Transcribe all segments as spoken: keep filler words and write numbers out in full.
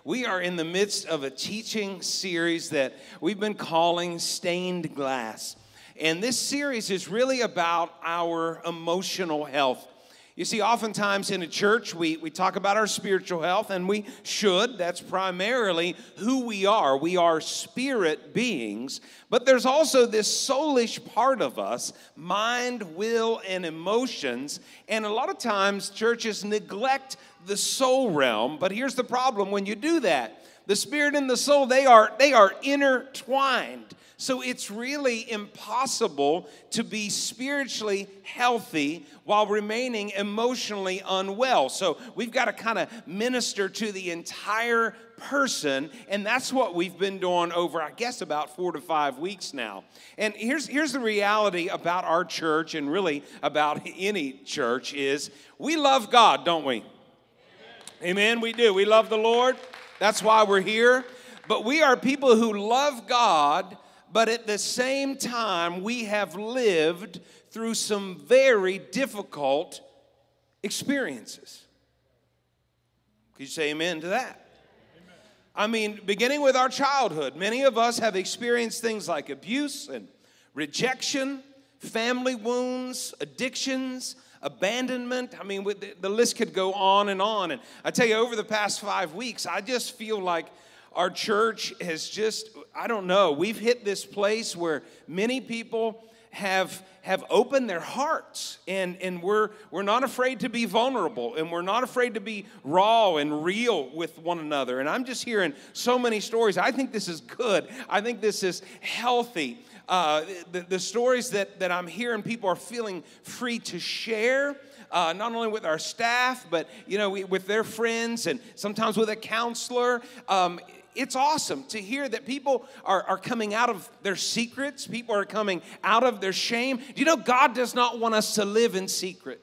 we are in the midst of a teaching series that we've been calling Stained Glass. And this series is really about our emotional health. You see, oftentimes in a church, we, we talk about our spiritual health, and we should. That's primarily who we are. We are spirit beings. But there's also this soulish part of us, mind, will, and emotions. And a lot of times, churches neglect the soul realm. But here's the problem when you do that. The spirit and the soul, they are, they are intertwined. So it's really impossible to be spiritually healthy while remaining emotionally unwell. So we've got to kind of minister to the entire person, and that's what we've been doing over, I guess, about four to five weeks now. And here's, here's the reality about our church, and really about any church, is we love God, don't we? Amen, we do. We love the Lord. That's why we're here. But we are people who love God, but at the same time, we have lived through some very difficult experiences. Could you say amen to that? Amen. I mean, beginning with our childhood, many of us have experienced things like abuse and rejection, family wounds, addictions, abandonment. I mean, the list could go on and on. And I tell you, over the past five weeks, I just feel like our church has just, I don't know, we've hit this place where many people have have opened their hearts, and, and we're we're not afraid to be vulnerable, and we're not afraid to be raw and real with one another. And I'm just hearing so many stories. I think this is good. I think this is healthy. Uh, the, the stories that, that I'm hearing, people are feeling free to share. Uh, not only with our staff, but, you know, we, with their friends and sometimes with a counselor. Um, it's awesome to hear that people are, are coming out of their secrets. People are coming out of their shame. Do you know God does not want us to live in secret?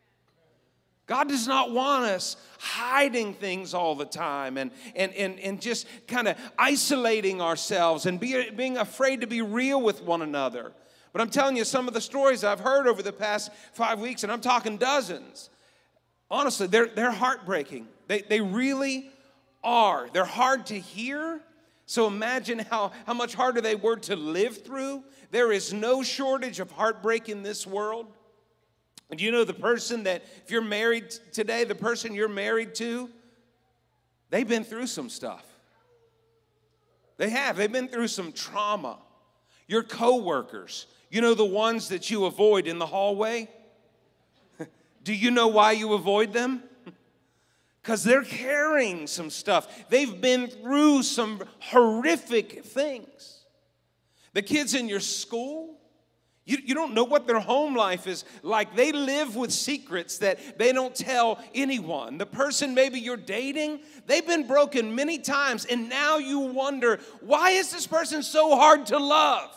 God does not want us hiding things all the time and, and, and, and just kind of isolating ourselves and be, being afraid to be real with one another. But I'm telling you, some of the stories I've heard over the past five weeks, and I'm talking dozens, honestly, they're, they're heartbreaking. They, they really are. They're hard to hear. So imagine how, how much harder they were to live through. There is no shortage of heartbreak in this world. And you know the person that, if you're married today, the person you're married to, they've been through some stuff. They have. They've been through some trauma. Your coworkers, you know the ones that you avoid in the hallway? Do you know why you avoid them? Because they're carrying some stuff. They've been through some horrific things. The kids in your school, you, you don't know what their home life is like. They live with secrets that they don't tell anyone. The person maybe you're dating, they've been broken many times, and now you wonder, why is this person so hard to love?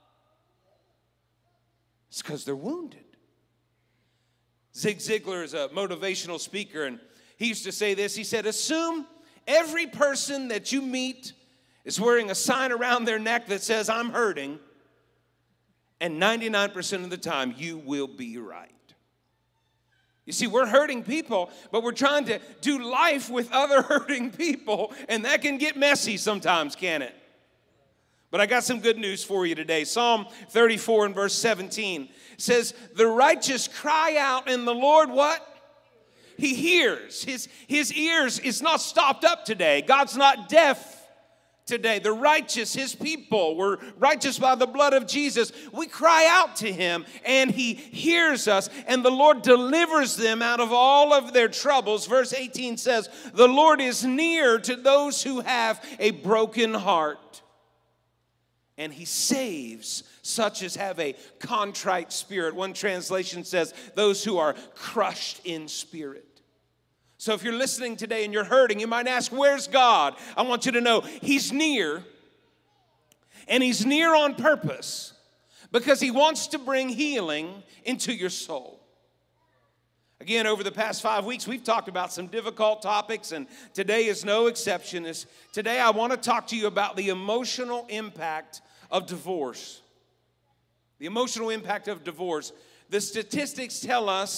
It's because they're wounded. Zig Ziglar is a motivational speaker, and he used to say this. He said, assume every person that you meet is wearing a sign around their neck that says, I'm hurting, and ninety-nine percent of the time, you will be right. You see, we're hurting people, but we're trying to do life with other hurting people, and that can get messy sometimes, can't it? But I got some good news for you today. Psalm thirty-four and verse seventeen says, the righteous cry out, and the Lord what? He hears. His, his ears is not stopped up today. God's not deaf today. The righteous, his people, were righteous by the blood of Jesus. We cry out to him, and he hears us, and the Lord delivers them out of all of their troubles. Verse eighteen says, the Lord is near to those who have a broken heart, and he saves such as have a contrite spirit. One translation says, those who are crushed in spirit. So if you're listening today and you're hurting, you might ask, where's God? I want you to know he's near, and he's near on purpose because he wants to bring healing into your soul. Again, over the past five weeks, we've talked about some difficult topics, and today is no exception. Today I want to talk to you about the emotional impact of divorce. The emotional impact of divorce. The statistics tell us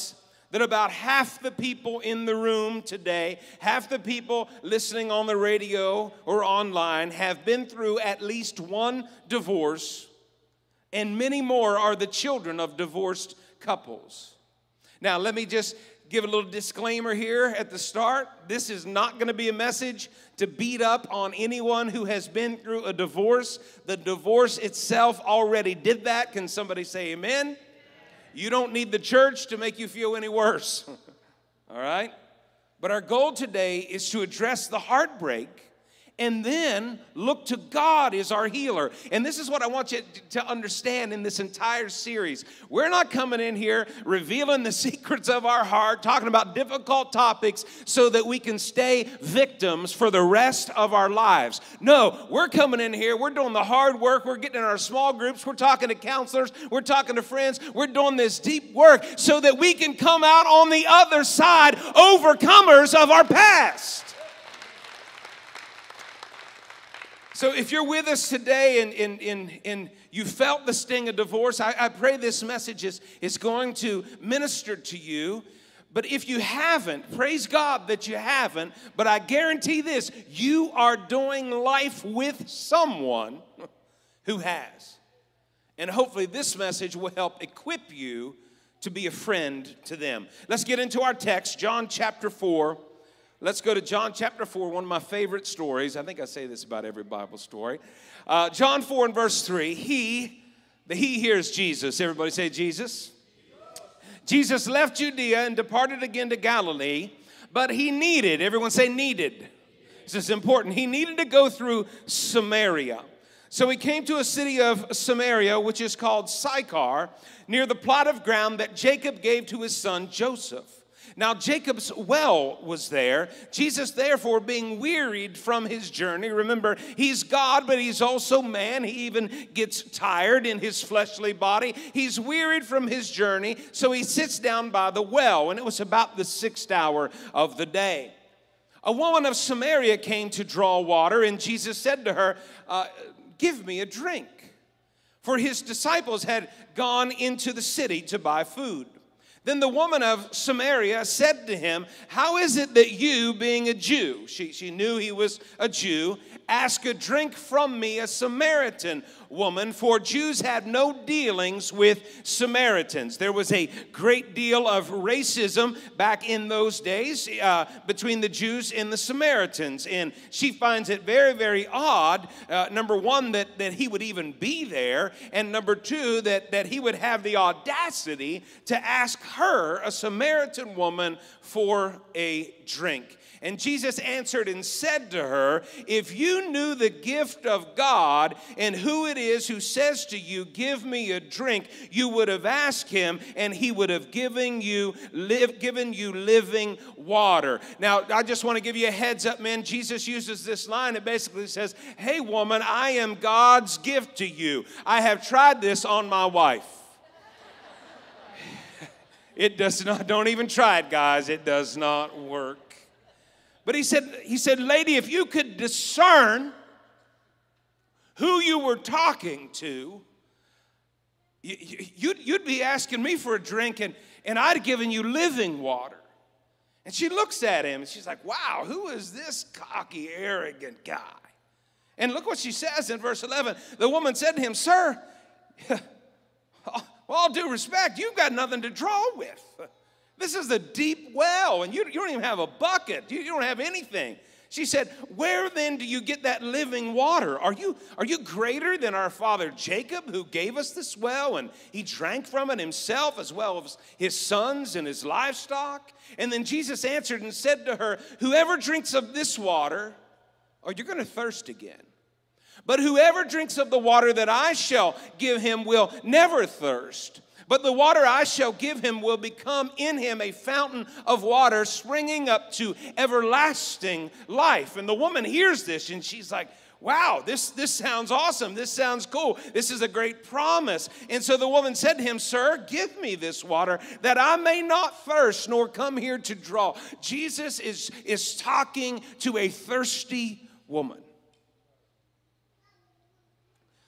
that about half the people in the room today, half the people listening on the radio or online have been through at least one divorce, and many more are the children of divorced couples. Now, let me just give a little disclaimer here at the start. This is not going to be a message to beat up on anyone who has been through a divorce. The divorce itself already did that. Can somebody say amen? You don't need the church to make you feel any worse. All right? But our goal today is to address the heartbreak and then look to God as our healer. And this is what I want you to understand in this entire series. We're not coming in here revealing the secrets of our heart, talking about difficult topics so that we can stay victims for the rest of our lives. No, we're coming in here, we're doing the hard work, we're getting in our small groups, we're talking to counselors, we're talking to friends, we're doing this deep work so that we can come out on the other side overcomers of our past. So if you're with us today and, and, and, and you felt the sting of divorce, I, I pray this message is, is going to minister to you. But if you haven't, praise God that you haven't, but I guarantee this, you are doing life with someone who has. And hopefully this message will help equip you to be a friend to them. Let's get into our text, John chapter four. Let's go to John chapter four, one of my favorite stories. I think I say this about every Bible story. Uh, John four and verse three, he, the he here is Jesus. Everybody say Jesus. Jesus left Judea and departed again to Galilee, but he needed, everyone say needed. This is important. He needed to go through Samaria. So he came to a city of Samaria, which is called Sychar, near the plot of ground that Jacob gave to his son Joseph. Now Jacob's well was there. Jesus, therefore, being wearied from his journey, remember, he's God, but he's also man. He even gets tired in his fleshly body. He's wearied from his journey, so he sits down by the well, and it was about the sixth hour of the day. A woman of Samaria came to draw water, and Jesus said to her, uh, give me a drink. For his disciples had gone into the city to buy food. Then the woman of Samaria said to him, how is it that you, being a Jew, she, she knew he was a Jew, ask a drink from me, a Samaritan woman, for Jews had no dealings with Samaritans. There was a great deal of racism back in those days uh, between the Jews and the Samaritans. And she finds it very, very odd, uh, number one, that, that he would even be there, and number two, that, that he would have the audacity to ask her, a Samaritan woman, for a drink. And Jesus answered and said to her, if you knew the gift of God and who it is who says to you, give me a drink, you would have asked him and he would have given you, live, given you living water. Now, I just want to give you a heads up, man. Jesus uses this line. It basically says, hey, woman, I am God's gift to you. I have tried this on my wife. It does not, don't even try it, guys. It does not work. But he said, he said, lady, if you could discern who you were talking to, you'd, you'd be asking me for a drink, and, and I'd given you living water. And she looks at him, and she's like, wow, who is this cocky, arrogant guy? And look what she says in verse eleven. The woman said to him, sir, with all due respect, you've got nothing to draw with. This is a deep well, and you, you don't even have a bucket. You, you don't have anything. She said, where then do you get that living water? Are you, are you greater than our father Jacob, who gave us this well, and he drank from it himself, as well as his sons and his livestock? And then Jesus answered and said to her, whoever drinks of this water, oh, you're going to thirst again. But whoever drinks of the water that I shall give him will never thirst. But the water I shall give him will become in him a fountain of water springing up to everlasting life. And the woman hears this and she's like, wow, this, this sounds awesome. This sounds cool. This is a great promise. And so the woman said to him, sir, give me this water that I may not thirst nor come here to draw. Jesus is, is talking to a thirsty woman.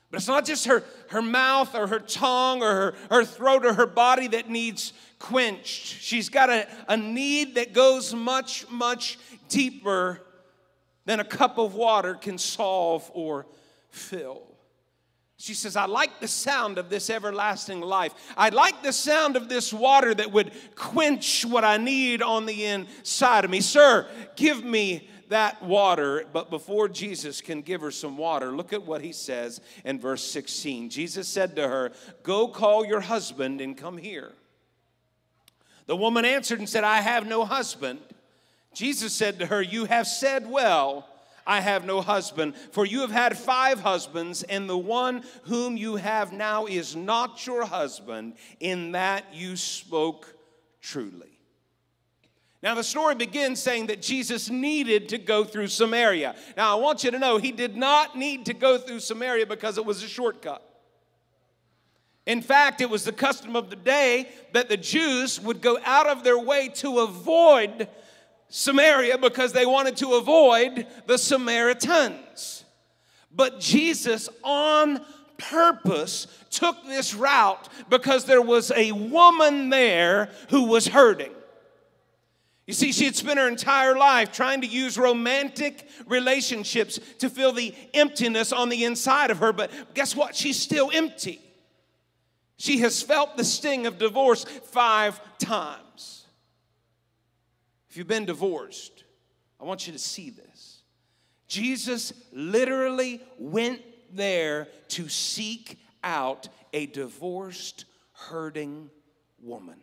But it's not just her, her mouth or her tongue or her, her throat or her body that needs quenched. She's got a, a need that goes much, much deeper than a cup of water can solve or fill. She says, I like the sound of this everlasting life. I like the sound of this water that would quench what I need on the inside of me. Sir, give me that water. But before Jesus can give her some water, look at what he says in verse sixteen. Jesus said to her, go call your husband and come here. The woman answered and said, I have no husband. Jesus said to her, you have said well, I have no husband, for you have had five husbands, and the one whom you have now is not your husband. In that you spoke truly. Now the story begins saying that Jesus needed to go through Samaria. Now I want you to know he did not need to go through Samaria because it was a shortcut. In fact, it was the custom of the day that the Jews would go out of their way to avoid Samaria because they wanted to avoid the Samaritans. But Jesus, on purpose, took this route because there was a woman there who was hurting. You see, she had spent her entire life trying to use romantic relationships to fill the emptiness on the inside of her. But guess what? She's still empty. She has felt the sting of divorce five times. If you've been divorced, I want you to see this. Jesus literally went there to seek out a divorced, hurting woman.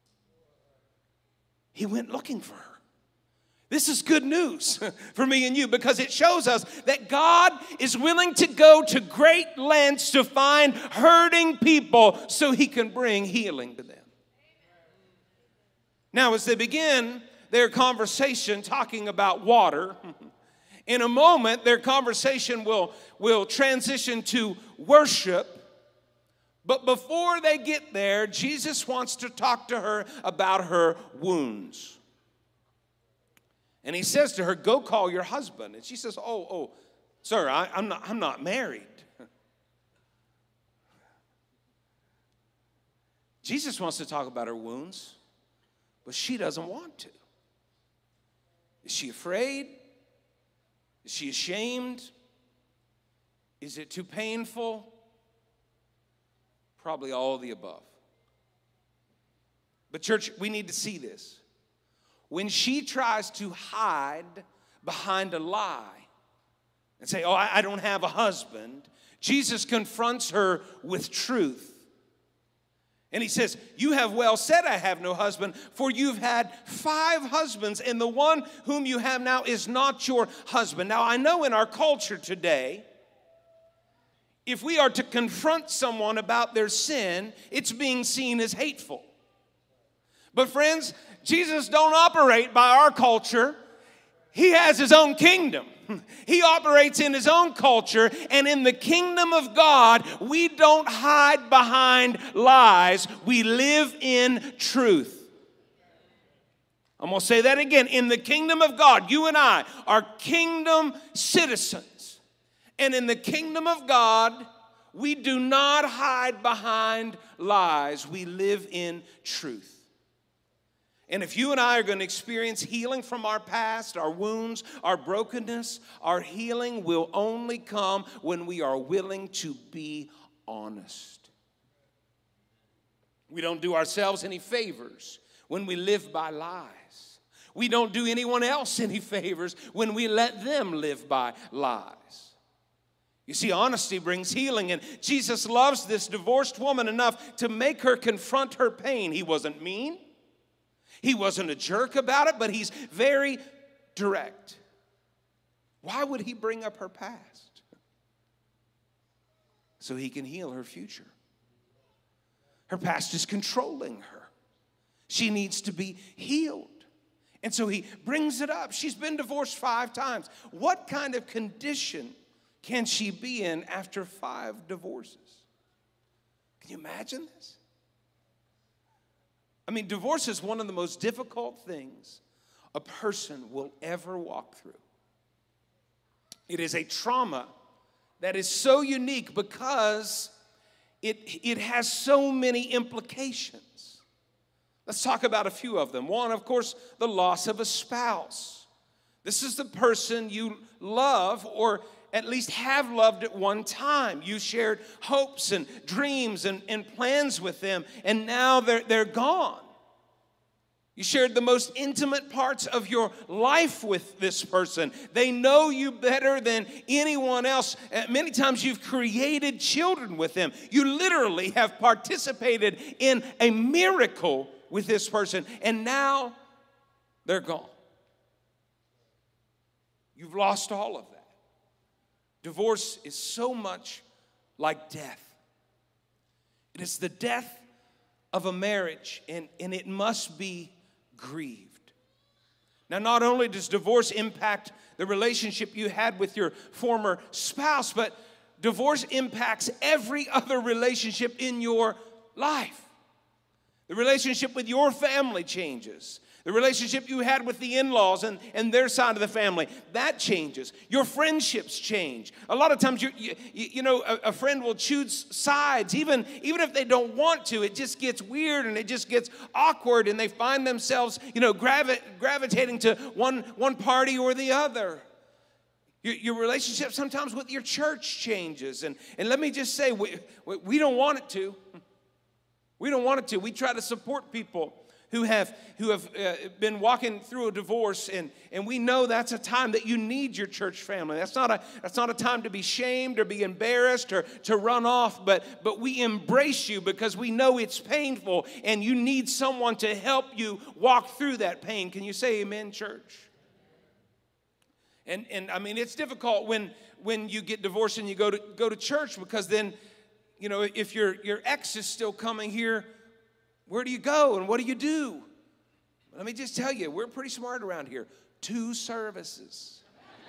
He went looking for her. This is good news for me and you because it shows us that God is willing to go to great lengths to find hurting people so he can bring healing to them. Now, as they begin their conversation talking about water, in a moment their conversation will, will transition to worship. But before they get there, Jesus wants to talk to her about her wounds. And he says to her, go call your husband. And she says, oh, oh, sir, I, I'm not, I'm not married. Jesus wants to talk about her wounds, but she doesn't want to. Is she afraid? Is she ashamed? Is it too painful? Probably all of the above. But church, we need to see this. When she tries to hide behind a lie and say, oh, I don't have a husband, Jesus confronts her with truth. And he says, you have well said, I have no husband, for you've had five husbands, and the one whom you have now is not your husband. Now, I know in our culture today, if we are to confront someone about their sin, it's being seen as hateful. But friends, Jesus don't operate by our culture. He has his own kingdom. He operates in his own culture, and in the kingdom of God, we don't hide behind lies. We live in truth. I'm going to say that again. In the kingdom of God, you and I are kingdom citizens. And in the kingdom of God, we do not hide behind lies. We live in truth. And if you and I are going to experience healing from our past, our wounds, our brokenness, our healing will only come when we are willing to be honest. We don't do ourselves any favors when we live by lies. We don't do anyone else any favors when we let them live by lies. You see, honesty brings healing, and Jesus loves this divorced woman enough to make her confront her pain. He wasn't mean. He wasn't a jerk about it, but he's very direct. Why would he bring up her past? So he can heal her future. Her past is controlling her. She needs to be healed. And so he brings it up. She's been divorced five times. What kind of condition can she be in after five divorces? Can you imagine this? I mean, divorce is one of the most difficult things a person will ever walk through. It is a trauma that is so unique because it, it has so many implications. Let's talk about a few of them. One, of course, the loss of a spouse. This is the person you love or at least have loved at one time. You shared hopes and dreams and, and plans with them, and now they're, they're gone. You shared the most intimate parts of your life with this person. They know you better than anyone else. Uh, many times you've created children with them. You literally have participated in a miracle with this person, and now they're gone. You've lost all of that. Divorce is so much like death. It is the death of a marriage, and, and it must be grieved. Now, not only does divorce impact the relationship you had with your former spouse, but divorce impacts every other relationship in your life. The relationship with your family changes. The relationship you had with the in-laws and, and their side of the family, that changes. Your friendships change. A lot of times, you you, you know, a, a friend will choose sides, even, even if they don't want to. It just gets weird and it just gets awkward, and they find themselves, you know, gravi- gravitating to one, one party or the other. Your, your relationship sometimes with your church changes. And, and let me just say, we, we don't want it to. We don't want it to. We try to support people who have who have uh, been walking through a divorce, and, and we know that's a time that you need your church family. That's not a that's not a time to be shamed or be embarrassed or to run off, but but we embrace you because we know it's painful and you need someone to help you walk through that pain. Can you say amen, church? And and I mean, it's difficult when when you get divorced and you go to go to church, because then, you know, if your your ex is still coming here, where do you go and what do you do? Let me just tell you, we're pretty smart around here. Two services.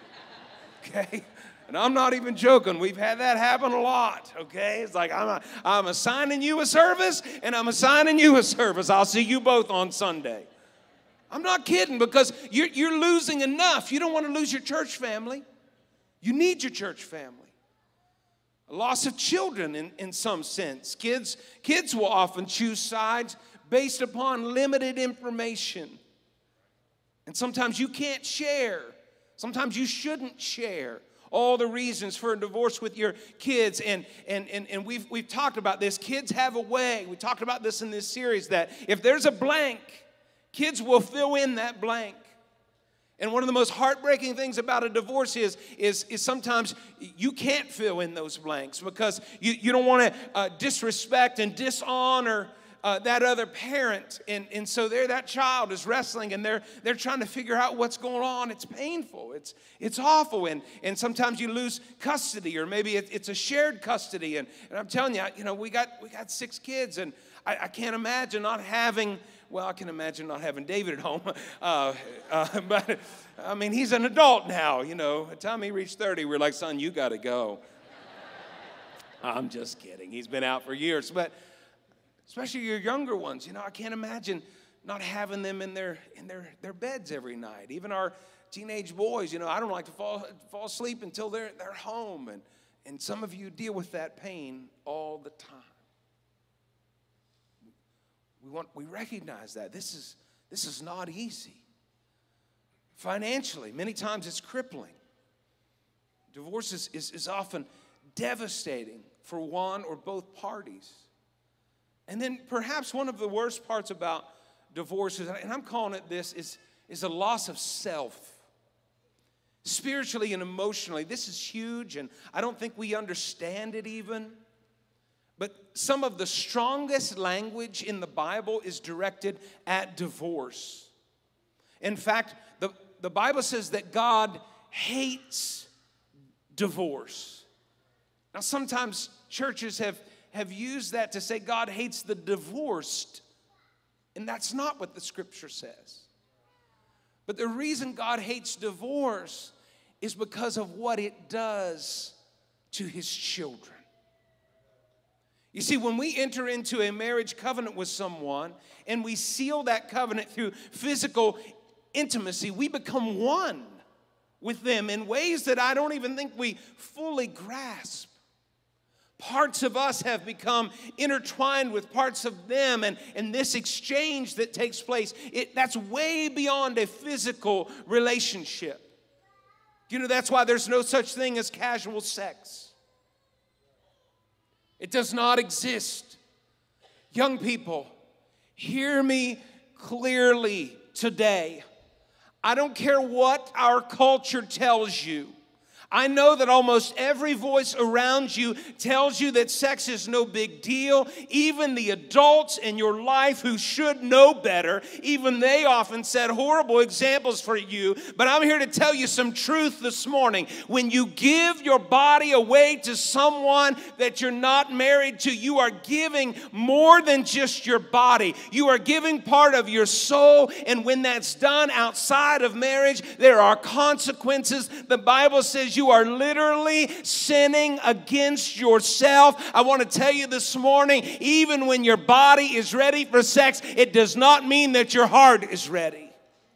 Okay? And I'm not even joking. We've had that happen a lot. Okay? It's like, I'm, a, I'm assigning you a service and I'm assigning you a service. I'll see you both on Sunday. I'm not kidding, because you're, you're losing enough. You don't want to lose your church family. You need your church family. A loss of children in, in some sense. Kids, kids will often choose sides based upon limited information. And sometimes you can't share. Sometimes you shouldn't share all the reasons for a divorce with your kids. And, and, and, and we've, we've talked about this. Kids have a way. We talked about this in this series, that if there's a blank, kids will fill in that blank. And one of the most heartbreaking things about a divorce is, is, is sometimes you can't fill in those blanks because you, you don't want to uh, disrespect and dishonor uh, that other parent. And, and so there that child is wrestling, and they're, they're trying to figure out what's going on. It's painful. It's, it's awful. And, and sometimes you lose custody, or maybe it, it's a shared custody. And, and I'm telling you, you know, we got, we got six kids, and I, I can't imagine not having... Well, I can imagine not having David at home, uh, uh, but I mean, he's an adult now, you know. By the time he reached thirty, we're like, son, you got to go. I'm just kidding. He's been out for years, but especially your younger ones, you know, I can't imagine not having them in their in their, their beds every night. Even our teenage boys, you know, I don't like to fall fall asleep until they're they're home, and and some of you deal with that pain all the time. We want, we recognize that. This is, this is not easy. Financially, many times it's crippling. Divorce is, is, is often devastating for one or both parties. And then perhaps one of the worst parts about divorce is, and I'm calling it this, is, is a loss of self. Spiritually and emotionally, this is huge, and I don't think we understand it even. But some of the strongest language in the Bible is directed at divorce. In fact, the, the Bible says that God hates divorce. Now, sometimes churches have, have used that to say God hates the divorced, and that's not what the Scripture says. But the reason God hates divorce is because of what it does to His children. You see, when we enter into a marriage covenant with someone and we seal that covenant through physical intimacy, we become one. with them in ways that I don't even think we fully grasp. Parts of us have become intertwined with parts of them, and, and this exchange that takes place, it, that's way beyond a physical relationship. You know, that's why there's no such thing as casual sex. It does not exist. Young people, hear me clearly today. I don't care what our culture tells you. I know that almost every voice around you tells you that sex is no big deal. Even the adults in your life who should know better, even they often set horrible examples for you. But I'm here to tell you some truth this morning. When you give your body away to someone that you're not married to, you are giving more than just your body. You are giving part of your soul. And when that's done outside of marriage, there are consequences. The Bible says you are literally sinning against yourself. I want to tell you this morning, even when your body is ready for sex, it does not mean that your heart is ready.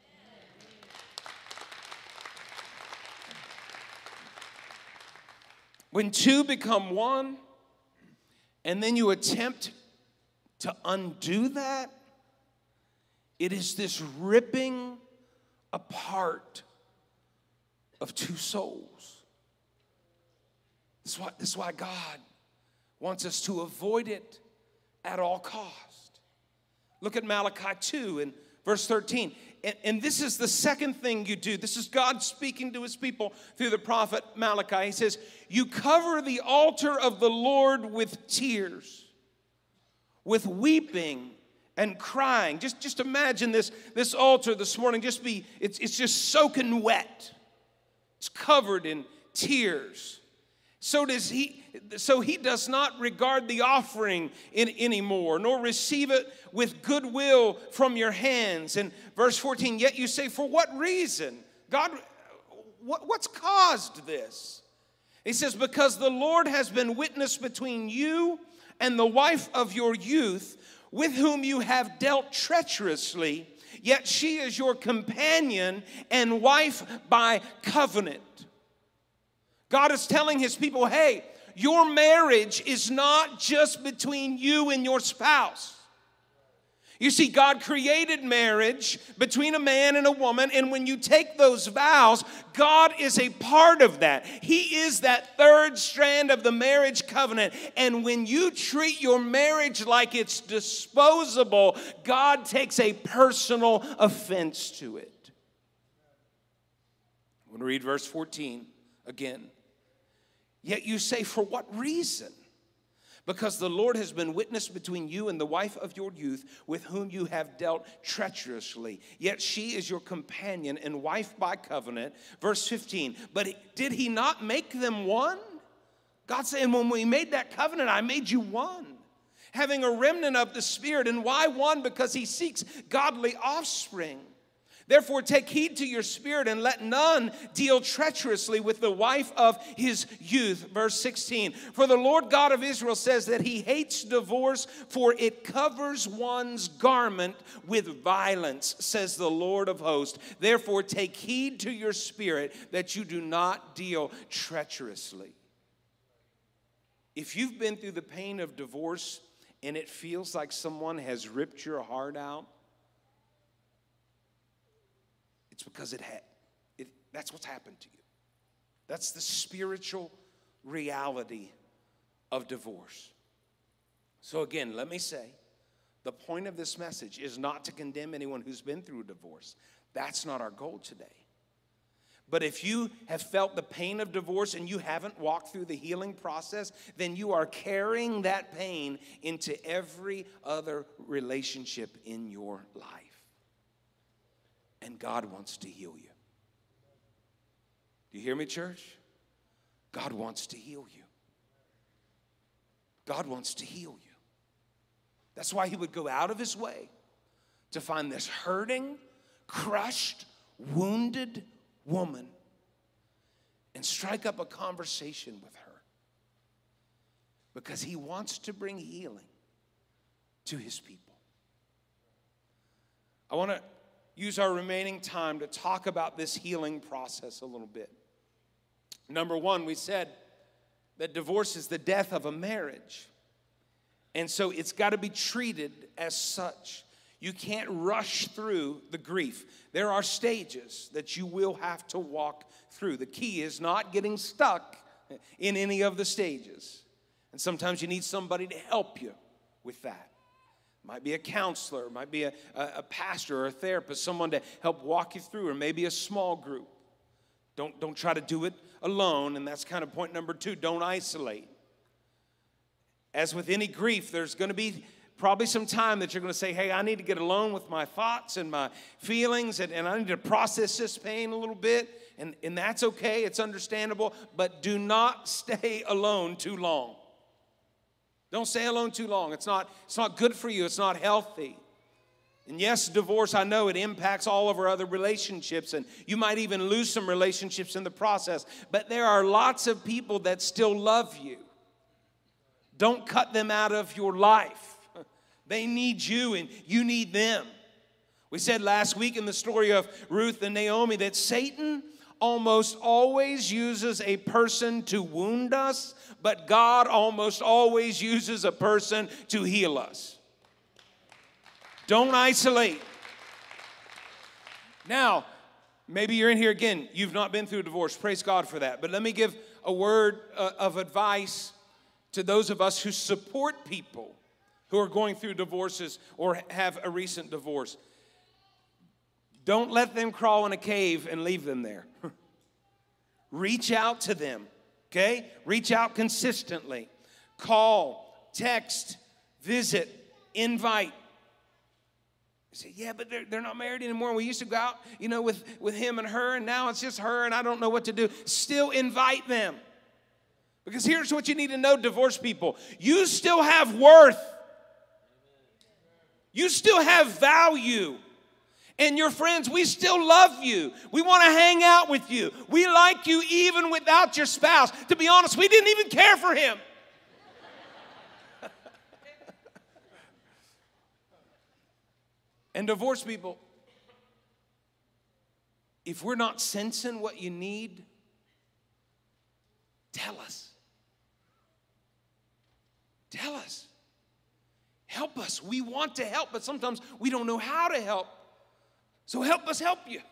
When two become one, and then you attempt to undo that, it is this ripping apart of two souls. This is why, this is why God wants us to avoid it at all cost. Look at Malachi two and verse thirteen. And, and this is the second thing you do. This is God speaking to his people through the prophet Malachi. He says, you cover the altar of the Lord with tears, with weeping and crying. Just, just imagine this, this altar this morning just be, it's, it's just soaking wet. It's covered in tears. So does he, so he does not regard the offering in, anymore, nor receive it with goodwill from your hands. And verse fourteen, yet you say, for what reason? God, what, what's caused this? He says, because the Lord has been witness between you and the wife of your youth, with whom you have dealt treacherously, yet she is your companion and wife by covenant. God is telling his people, hey, your marriage is not just between you and your spouse. You see, God created marriage between a man and a woman, and when you take those vows, God is a part of that. He is that third strand of the marriage covenant, and when you treat your marriage like it's disposable, God takes a personal offense to it. I'm going to read verse fourteen again. Yet you say, for what reason? Because the Lord has been witness between you and the wife of your youth, with whom you have dealt treacherously. Yet she is your companion and wife by covenant. Verse fifteen, but did he not make them one? God saying, when we made that covenant, I made you one. Having a remnant of the Spirit. And why one? Because he seeks godly offspring. Therefore, take heed to your spirit, and let none deal treacherously with the wife of his youth. Verse sixteen, for the Lord God of Israel says that he hates divorce, for it covers one's garment with violence, says the Lord of hosts. Therefore, take heed to your spirit that you do not deal treacherously. If you've been through the pain of divorce and it feels like someone has ripped your heart out, it's because it had, it, that's what's happened to you. That's the spiritual reality of divorce. So again, let me say, the point of this message is not to condemn anyone who's been through a divorce. That's not our goal today. But if you have felt the pain of divorce and you haven't walked through the healing process, then you are carrying that pain into every other relationship in your life. And God wants to heal you. Do you hear me, church? God wants to heal you. God wants to heal you. That's why he would go out of his way to find this hurting, crushed, wounded woman and strike up a conversation with her. Because he wants to bring healing to his people. I want to use our remaining time to talk about this healing process a little bit. Number one, we said that divorce is the death of a marriage. And so it's got to be treated as such. You can't rush through the grief. There are stages that you will have to walk through. The key is not getting stuck in any of the stages. And sometimes you need somebody to help you with that. It might be a counselor, it might be a, a, a pastor or a therapist, someone to help walk you through, or maybe a small group. Don't, don't try to do it alone, and that's kind of point number two. Don't isolate. As with any grief, there's going to be probably some time that you're going to say, hey, I need to get alone with my thoughts and my feelings, and, and I need to process this pain a little bit, and, and that's okay, it's understandable, but do not stay alone too long. Don't stay alone too long. It's not, it's not good for you. It's not healthy. And yes, divorce, I know it impacts all of our other relationships, and you might even lose some relationships in the process, but there are lots of people that still love you. Don't cut them out of your life. They need you and you need them. We said last week in the story of Ruth and Naomi that Satan almost always uses a person to wound us, but God almost always uses a person to heal us. Don't isolate. Now, maybe you're in here again, you've not been through a divorce. Praise God for that. But let me give a word uh, of advice to those of us who support people who are going through divorces or have a recent divorce. Don't let them crawl in a cave and leave them there. Reach out to them, okay? Reach out consistently. Call, text, visit, invite. You say, yeah, but they're, they're not married anymore. We used to go out, you know, with, with him and her, and now it's just her, and I don't know what to do. Still invite them. Because here's what you need to know, divorced people. You still have worth. You still have value. And your friends, we still love you. We want to hang out with you. We like you even without your spouse. To be honest, we didn't even care for him. And divorced people, if we're not sensing what you need, tell us. Tell us. Help us. We want to help, but sometimes we don't know how to help. So help us help you.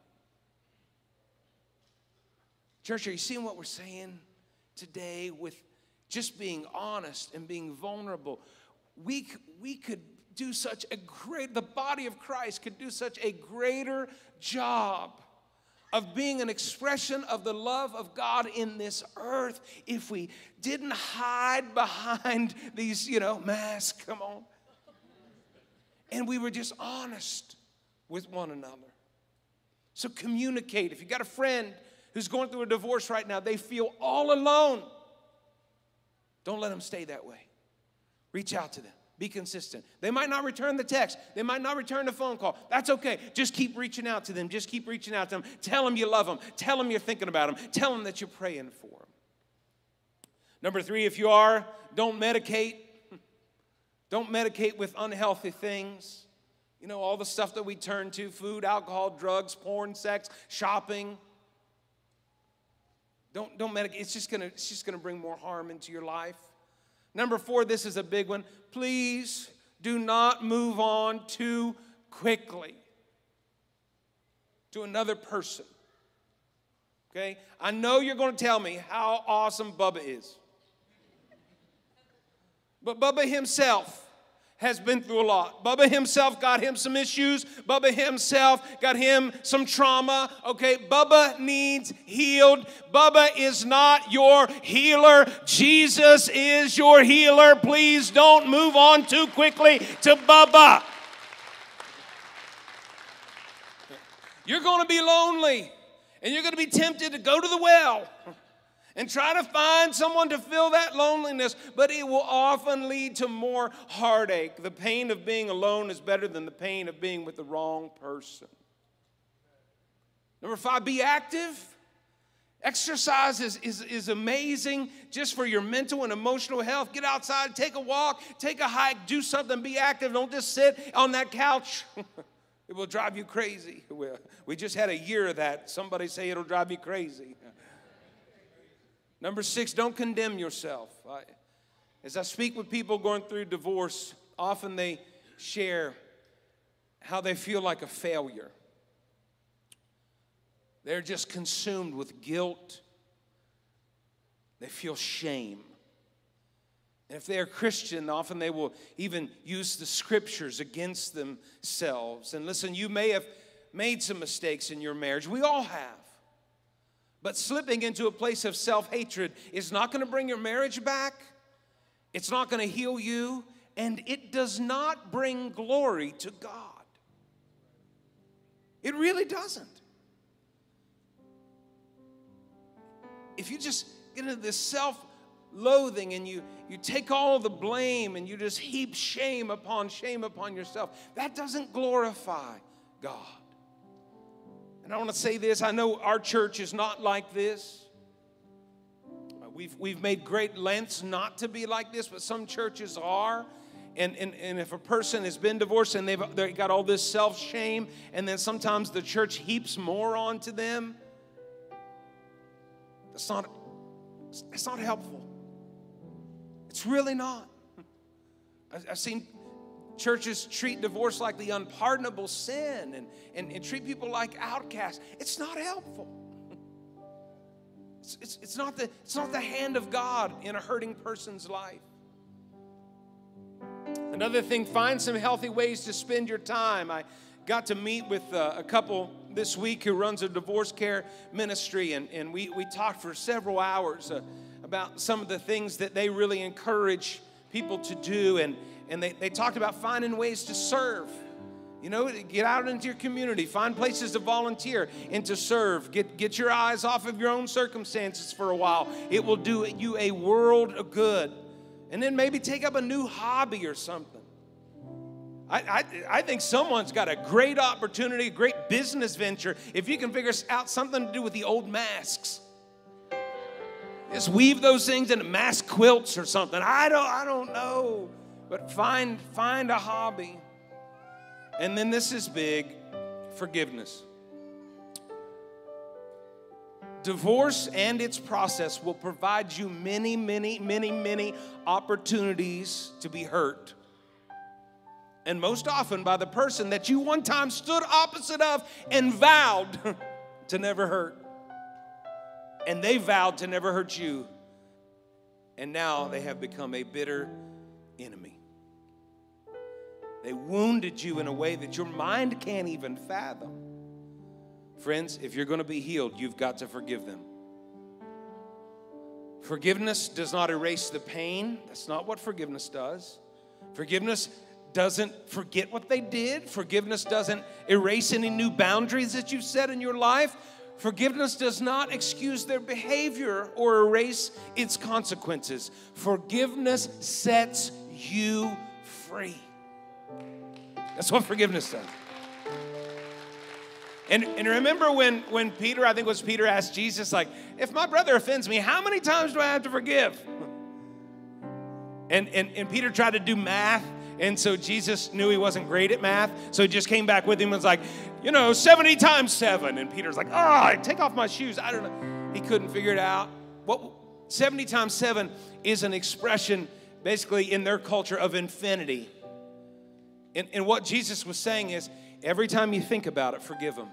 Church, are you seeing what we're saying today with just being honest and being vulnerable? We, we could do such a great, the body of Christ could do such a greater job of being an expression of the love of God in this earth if we didn't hide behind these, you know, masks, come on. And we were just honest with one another. So communicate. If you got a friend who's going through a divorce right now, they feel all alone. Don't let them stay that way. Reach out to them. Be consistent. They might not return the text. They might not return the phone call. That's okay. Just keep reaching out to them. Just keep reaching out to them. Tell them you love them. Tell them you're thinking about them. Tell them that you're praying for them. Number three, if you are, don't medicate. Don't medicate with unhealthy things. You know, all the stuff that we turn to, food, alcohol, drugs, porn, sex, shopping. Don't, don't medicate. It's just gonna, it's just gonna bring more harm into your life. Number four, this is a big one. Please do not move on too quickly to another person. Okay? I know you're going to tell me how awesome Bubba is. But Bubba himself has been through a lot. Bubba himself got him some issues. Bubba himself got him some trauma. Okay, Bubba needs healed. Bubba is not your healer. Jesus is your healer. Please don't move on too quickly to Bubba. You're going to be lonely, and you're going to be tempted to go to the well and try to find someone to fill that loneliness, but it will often lead to more heartache. The pain of being alone is better than the pain of being with the wrong person. Number five, be active. Exercise is, is, is amazing just for your mental and emotional health. Get outside, take a walk, take a hike, do something, be active. Don't just sit on that couch. It will drive you crazy. We just had a year of that. Somebody say it'll drive you crazy. Number six, don't condemn yourself. I, as I speak with people going through divorce, often they share how they feel like a failure. They're just consumed with guilt. They feel shame. And if they're Christian, often they will even use the scriptures against themselves. And listen, you may have made some mistakes in your marriage. We all have. But slipping into a place of self-hatred is not going to bring your marriage back. It's not going to heal you. And it does not bring glory to God. It really doesn't. If you just get into this self-loathing and you, you take all the blame and you just heap shame upon shame upon yourself, that doesn't glorify God. And I want to say this. I know our church is not like this. We've, we've made great lengths not to be like this, but some churches are. And, and, and if a person has been divorced and they've, they've got all this self-shame, and then sometimes the church heaps more onto them, that's not, that's not helpful. It's really not. I've seen churches treat divorce like the unpardonable sin and, and, and treat people like outcasts. It's not helpful. It's, it's, it's, not the, it's not the hand of God in a hurting person's life. Another thing, find some healthy ways to spend your time. I got to meet with uh, a couple this week who runs a divorce care ministry, and, and we, we talked for several hours uh, about some of the things that they really encourage people to do, and, and they, they talked about finding ways to serve. You know, get out into your community, find places to volunteer and to serve. Get, get your eyes off of your own circumstances for a while. It will do you a world of good. And then maybe take up a new hobby or something. I, I, I think someone's got a great opportunity, a great business venture, if you can figure out something to do with the old masks. Just weave those things into mask quilts or something. I don't, I don't know. But find, find a hobby. And then this is big, forgiveness. Divorce and its process will provide you many, many, many, many opportunities to be hurt. And most often by the person that you one time stood opposite of and vowed to never hurt. And they vowed to never hurt you. And now they have become a bitter enemy. They wounded you in a way that your mind can't even fathom. Friends, if you're going to be healed, you've got to forgive them. Forgiveness does not erase the pain. That's not what forgiveness does. Forgiveness doesn't forget what they did. Forgiveness doesn't erase any new boundaries that you've set in your life. Forgiveness does not excuse their behavior or erase its consequences. Forgiveness sets you free. That's what forgiveness does. And, and remember when, when Peter, I think it was Peter, asked Jesus, like, if my brother offends me, how many times do I have to forgive? And, and, and Peter tried to do math, and so Jesus knew he wasn't great at math, so he just came back with him and was like, you know, seventy times seven. And Peter's like, oh, take off my shoes. I don't know. He couldn't figure it out. What seventy times seven is an expression, basically, in their culture of infinity. And, and what Jesus was saying is, every time you think about it, forgive them.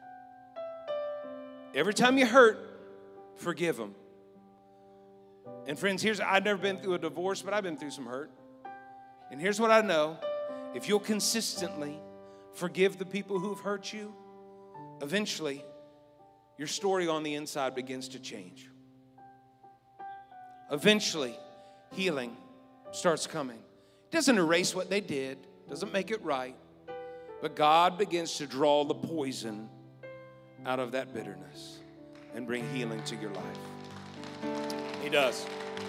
Every time you hurt, forgive them. And friends, here's, I've never been through a divorce, but I've been through some hurt. And here's what I know. If you'll consistently forgive the people who've hurt you, eventually your story on the inside begins to change. Eventually, healing starts coming. It doesn't erase what they did, doesn't make it right. But God begins to draw the poison out of that bitterness and bring healing to your life. He does.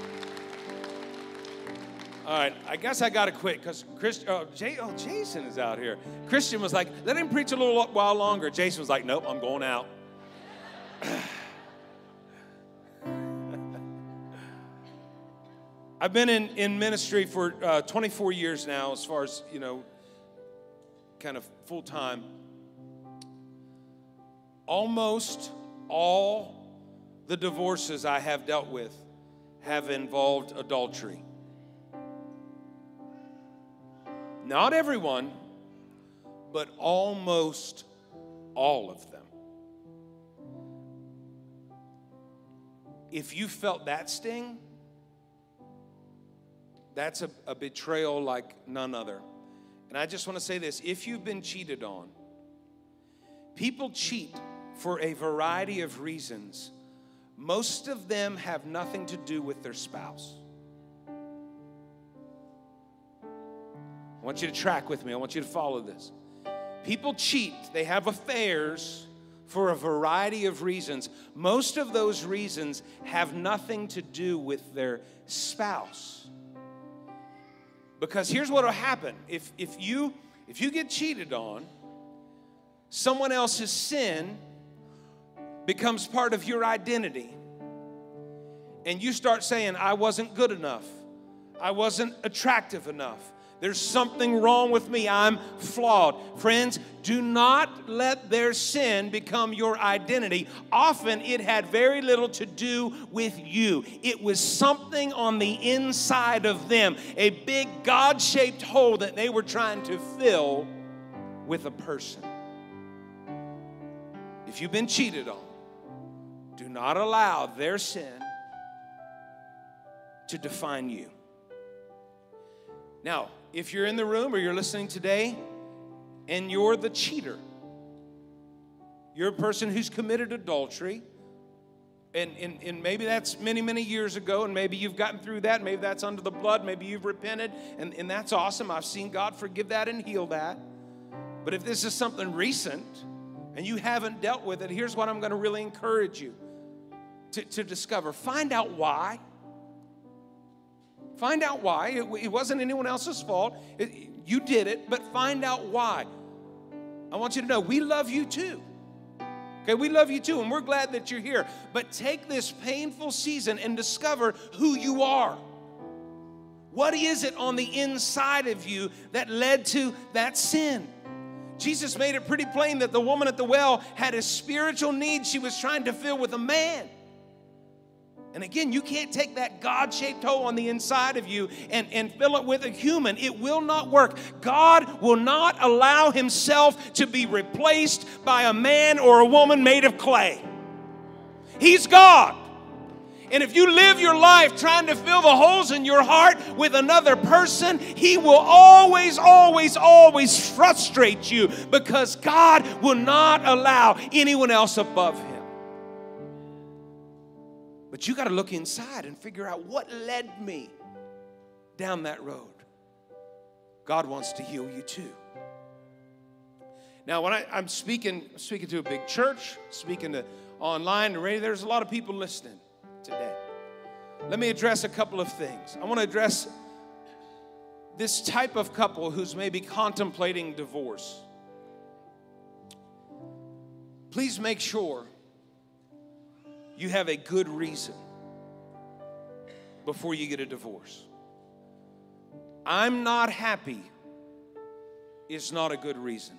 All right, I guess I got to quit because Chris, oh, Jay, oh, Jason is out here. Christian was like, let him preach a little while longer. Jason was like, nope, I'm going out. I've been in, in ministry for uh, twenty-four years now, as far as, you know, kind of full time, almost all the divorces I have dealt with have involved adultery. Not everyone, but almost all of them. If you felt that sting, that's a, a betrayal like none other. And I just want to say this, if you've been cheated on, people cheat for a variety of reasons. Most of them have nothing to do with their spouse. I want you to track with me. I want you to follow this. People cheat. They have affairs for a variety of reasons. Most of those reasons have nothing to do with their spouse. Because here's what will happen. If, if, you, if you get cheated on, someone else's sin becomes part of your identity. And you start saying, I wasn't good enough. I wasn't attractive enough. There's something wrong with me. I'm flawed. Friends, do not let their sin become your identity. Often it had very little to do with you. It was something on the inside of them, a big God-shaped hole that they were trying to fill with a person. If you've been cheated on, do not allow their sin to define you. Now, if you're in the room or you're listening today and you're the cheater, you're a person who's committed adultery, and, and, and maybe that's many, many years ago, and maybe you've gotten through that, maybe that's under the blood, maybe you've repented, and, and that's awesome. I've seen God forgive that and heal that. But if this is something recent and you haven't dealt with it, here's what I'm going to really encourage you to, to discover. Find out why. Find out why. It, it wasn't anyone else's fault. It, you did it, but find out why. I want you to know we love you too. Okay, we love you too, and we're glad that you're here. But take this painful season and discover who you are. What is it on the inside of you that led to that sin? Jesus made it pretty plain that the woman at the well had a spiritual need she was trying to fill with a man. And again, you can't take that God-shaped hole on the inside of you and, and fill it with a human. It will not work. God will not allow himself to be replaced by a man or a woman made of clay. He's God. And if you live your life trying to fill the holes in your heart with another person, he will always, always, always frustrate you, because God will not allow anyone else above him. But you got to look inside and figure out what led me down that road. God wants to heal you too. Now, when I, I'm speaking, speaking to a big church, speaking to online and radio, there's a lot of people listening today. Let me address a couple of things. I want to address this type of couple who's maybe contemplating divorce. Please make sure you have a good reason before you get a divorce. I'm not happy is not a good reason.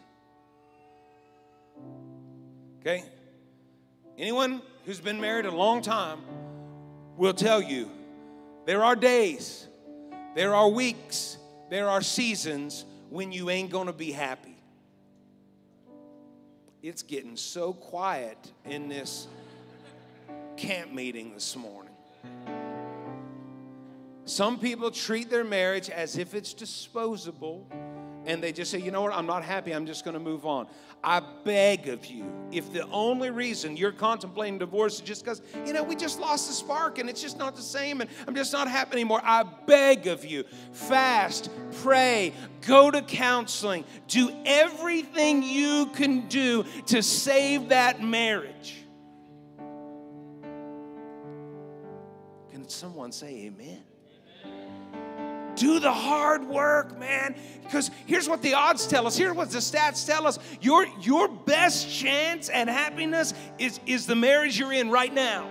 Okay? Anyone who's been married a long time will tell you there are days, there are weeks, there are seasons when you ain't gonna be happy. It's getting so quiet in this camp meeting this morning. Some people treat their marriage as if it's disposable, and they just say, you know what, I'm not happy, I'm just going to move on. I beg of you, if the only reason you're contemplating divorce is just because, you know, we just lost the spark and it's just not the same and I'm just not happy anymore, I beg of you, fast, pray, go to counseling, do everything you can do to save that marriage. Can someone say amen? Do the hard work, man. Because here's what the odds tell us. Here's what the stats tell us. Your, your best chance at happiness is, is the marriage you're in right now.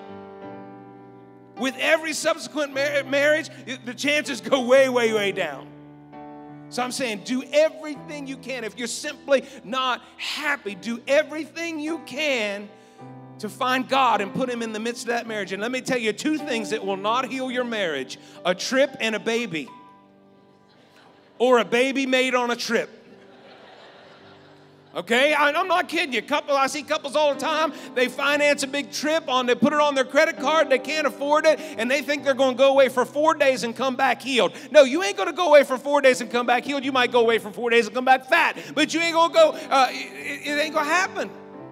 With every subsequent mar- marriage, the chances go way, way, way down. So I'm saying do everything you can. If you're simply not happy, do everything you can to find God and put him in the midst of that marriage. And let me tell you two things that will not heal your marriage: a trip and a baby, or a baby made on a trip. Okay, I, I'm not kidding you. Couple, I see couples all the time. They finance a big trip on, they put it on their credit card. They can't afford it, and they think they're going to go away for four days and come back healed. No, you ain't going to go away for four days and come back healed. You might go away for four days and come back fat, but you ain't going to go. Uh, it, it ain't going to happen.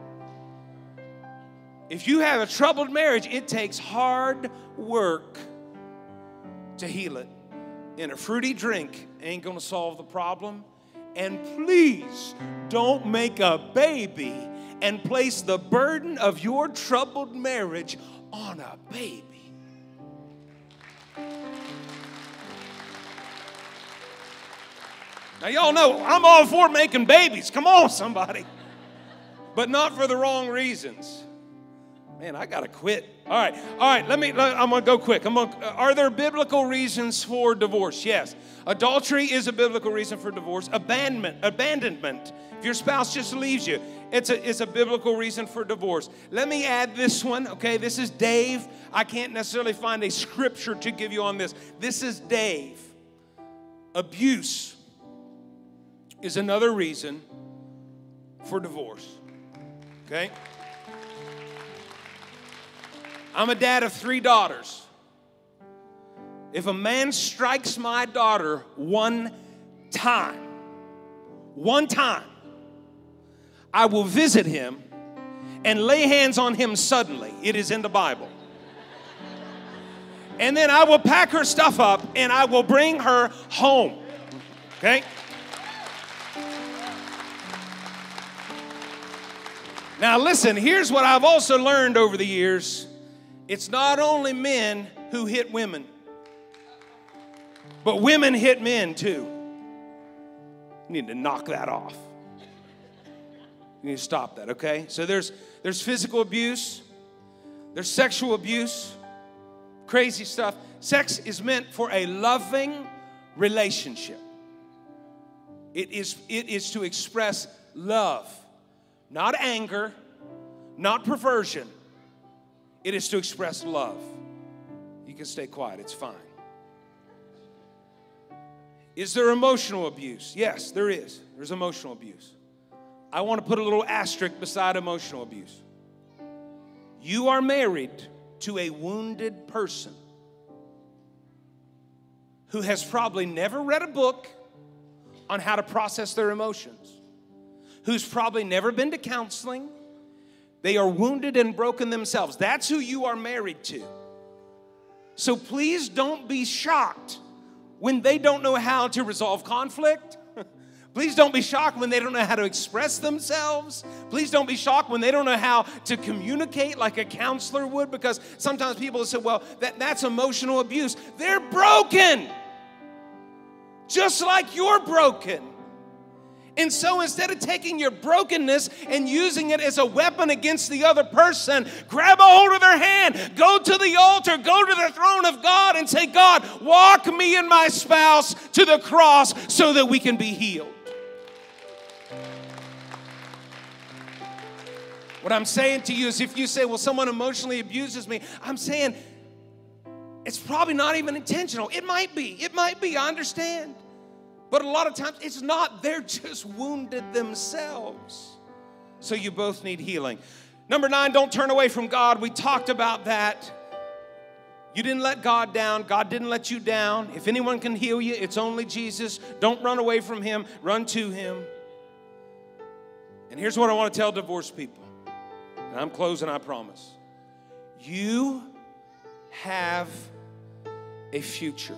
If you have a troubled marriage, it takes hard work to heal it. And a fruity drink ain't going to solve the problem. And please don't make a baby and place the burden of your troubled marriage on a baby. Now, y'all know I'm all for making babies. Come on, somebody. But not for the wrong reasons. Man, I got to quit. All right, all right, let me, let, I'm going to go quick. I'm gonna, are there biblical reasons for divorce? Yes. Adultery is a biblical reason for divorce. Abandonment, abandonment. If your spouse just leaves you, it's a, it's a biblical reason for divorce. Let me add this one, okay? This is Dave. I can't necessarily find a scripture to give you on this. This is Dave. Abuse is another reason for divorce, okay? I'm a dad of three daughters. If a man strikes my daughter one time, one time, I will visit him and lay hands on him suddenly. It is in the Bible. And then I will pack her stuff up and I will bring her home. Okay? Now listen, here's what I've also learned over the years. It's not only men who hit women, but women hit men too. You need to knock that off. You need to stop that, okay? So there's, there's physical abuse. There's sexual abuse. Crazy stuff. Sex is meant for a loving relationship. It is, it is to express love, not anger, not perversion. It is to express love. You can stay quiet. It's fine. Is there emotional abuse? Yes, there is. There's emotional abuse. I want to put a little asterisk beside emotional abuse. You are married to a wounded person who has probably never read a book on how to process their emotions, who's probably never been to counseling. They are wounded and broken themselves. That's who you are married to. So please don't be shocked when they don't know how to resolve conflict. Please don't be shocked when they don't know how to express themselves. Please don't be shocked when they don't know how to communicate like a counselor would, because sometimes people say, well, that, that's emotional abuse. They're broken, just like you're broken. And so instead of taking your brokenness and using it as a weapon against the other person, grab a hold of their hand, go to the altar, go to the throne of God and say, God, walk me and my spouse to the cross so that we can be healed. What I'm saying to you is, if you say, well, someone emotionally abuses me, I'm saying it's probably not even intentional. It might be. It might be. I understand. But a lot of times it's not. They're just wounded themselves. So you both need healing. Number nine, don't turn away from God. We talked about that. You didn't let God down. God didn't let you down. If anyone can heal you, it's only Jesus. Don't run away from him. Run to him. And here's what I want to tell divorced people. And I'm closing, I promise. You have a future.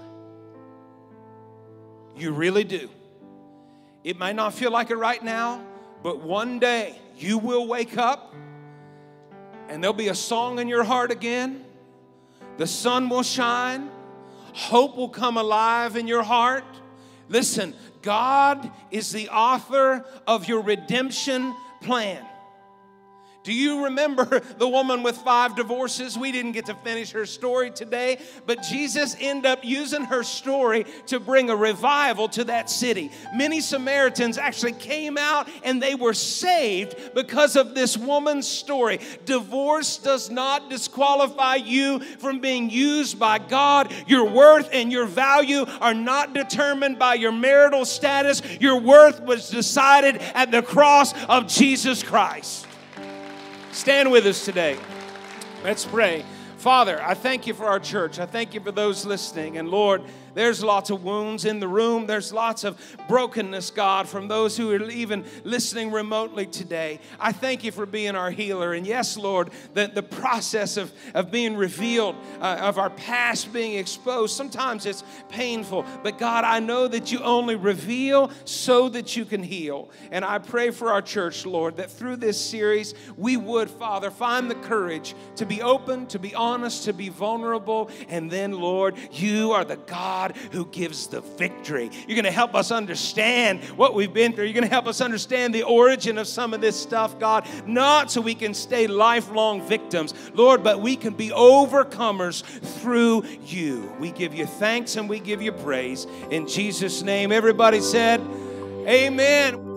You really do. It might not feel like it right now, but one day you will wake up and there'll be a song in your heart again. The sun will shine. Hope will come alive in your heart. Listen, God is the author of your redemption plan. Do you remember the woman with five divorces? We didn't get to finish her story today, but Jesus ended up using her story to bring a revival to that city. Many Samaritans actually came out and they were saved because of this woman's story. Divorce does not disqualify you from being used by God. Your worth and your value are not determined by your marital status. Your worth was decided at the cross of Jesus Christ. Stand with us today. Let's pray. Father, I thank you for our church. I thank you for those listening. And Lord, there's lots of wounds in the room. There's lots of brokenness, God, from those who are even listening remotely today. I thank you for being our healer. And yes, Lord, that the process of, of being revealed, uh, of our past being exposed, sometimes it's painful. But God, I know that you only reveal so that you can heal. And I pray for our church, Lord, that through this series, we would, Father, find the courage to be open, to be honest, to be vulnerable. And then, Lord, you are the God who gives the victory. You're going to help us understand what we've been through. You're going to help us understand the origin of some of this stuff, God, not so we can stay lifelong victims, Lord, but we can be overcomers through you. We give you thanks and we give you praise. In Jesus' name, everybody said, amen.